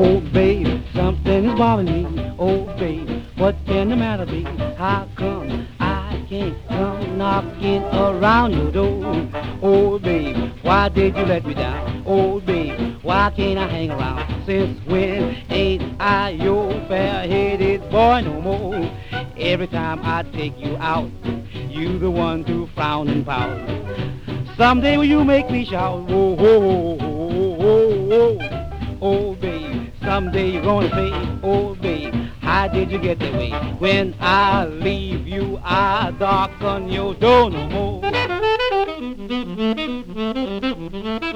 Oh, baby, something is bothering me. Oh, baby, what can the matter be? How come I can't come knocking around your door? Oh, baby, why did you let me down? Oh, baby, why can't I hang around? Since when ain't I your fair-headed boy no more? Every time I take you out, you the one to frown and pout. Someday will you make me shout, oh, oh, oh, oh, oh, oh, oh, baby. Someday you're gonna say, oh, baby, how did you get that way? When I leave you, I darken your door no more.